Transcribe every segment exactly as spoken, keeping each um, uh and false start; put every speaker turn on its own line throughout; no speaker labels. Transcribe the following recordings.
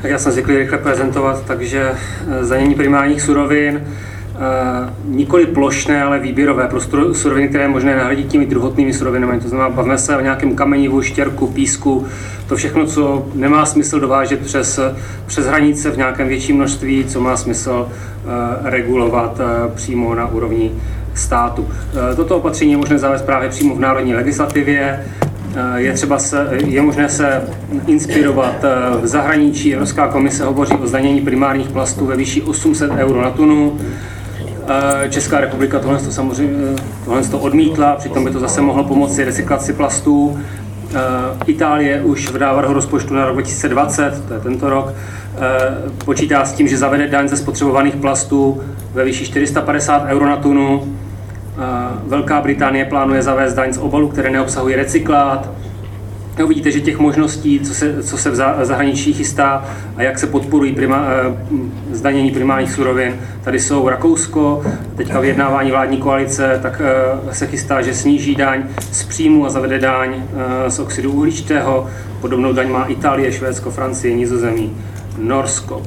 Tak já jsem zvyklý rychle prezentovat, takže zdanění primárních surovin, nikoli plošné, ale výběrové pro suroviny, které je možné nahradit těmi druhotnými surovinami. To znamená, bavíme se o nějakém kamenivu, štěrku, písku, to všechno, co nemá smysl dovážet přes, přes hranice v nějakém větším množství, co má smysl regulovat přímo na úrovni státu. Toto opatření je možné zavést právě přímo v národní legislativě. Je, třeba se, je možné se inspirovat v zahraničí. Evropská komise hovoří o zdanění primárních plastů ve výši osm set euro na tunu. Česká republika tohle to samozřejmě tohle to odmítla, přitom by to zase mohlo pomoci recyklaci plastů. Itálie už v návrhu rozpočtu na rok dva tisíce dvacet, to je tento rok, počítá s tím, že zavede daň ze spotřebovaných plastů ve výši čtyři sta padesát euro na tunu. Velká Británie plánuje zavést daň z obalů, které neobsahují recyklát. No, vidíte, že těch možností, co se, co se v zahraničí chystá a jak se podporují prima, zdanění primárních surovin, tady jsou Rakousko, teďka vyjednávání vládní koalice, tak se chystá, že sníží daň z příjmu a zavede daň z oxidu uhličitého. Podobnou daň má Itálie, Švédsko, Francie, Nizozemí, Norsko.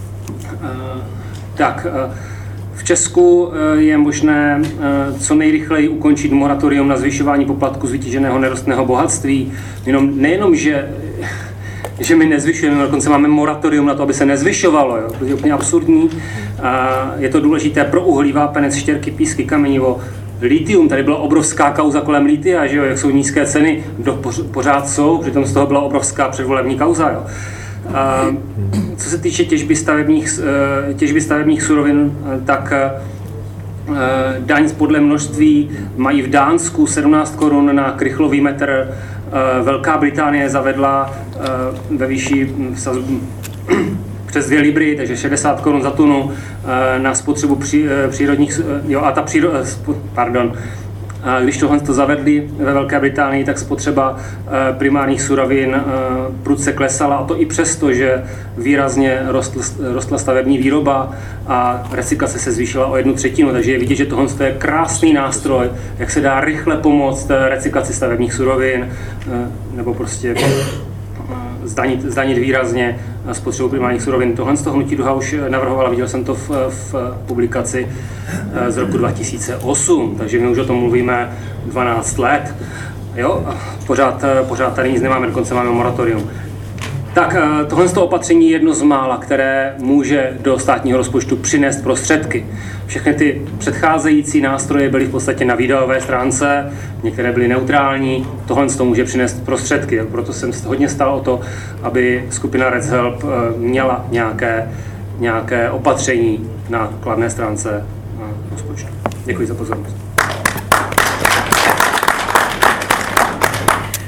Tak, v Česku je možné co nejrychleji ukončit moratorium na zvyšování poplatku z vytěženého nerostného bohatství. Jenom, nejenom, že, že my nezvyšujeme, dokonce máme moratorium na to, aby se nezvyšovalo. Jo? To je úplně absurdní. Je to důležité pro uhlí, vápenec, štěrky, písky, kamenivo, litium. Tady byla obrovská kauza kolem litia, že jo? Jak jsou nízké ceny, pořád jsou, přitom z toho byla obrovská předvolební kauza. Jo? Uh, co se týče těžby stavebních, uh, těžby stavebních surovin, uh, tak uh, daň podle množství mají v Dánsku sedmnáct korun na krychlový metr, uh, Velká Británie zavedla uh, ve výši uh, přes dvě libry, takže šedesát korun za tunu uh, na spotřebu při, uh, přírodních, uh, jo, a ta příro, uh, pardon, A když tohle to zavedli ve Velké Británii, tak spotřeba primárních surovin prudce klesala, a to i přesto, že výrazně rostl, rostla stavební výroba a recyklace se zvýšila o jednu třetinu. Takže je vidět, že tohle je krásný nástroj, jak se dá rychle pomoct recyklaci stavebních surovin nebo prostě zdanit, zdanit výrazně spotřebu primárních surovin. Tohle z toho hnutí Duha už navrhovala, viděl jsem to v, v publikaci z roku dva tisíce osm, takže my už o tom mluvíme dvanáct let. Jo? Pořád, pořád tady nic nemáme, dokonce máme moratorium. Tak tohle z toho opatření je jedno z mála, které může do státního rozpočtu přinést prostředky. Všechny ty předcházející nástroje byly v podstatě na výdajové stránce, některé byly neutrální, tohle z toho může přinést prostředky. Proto jsem hodně stál o to, aby skupina Let's Help měla nějaké, nějaké opatření na kladné stránce rozpočtu. Děkuji za pozornost.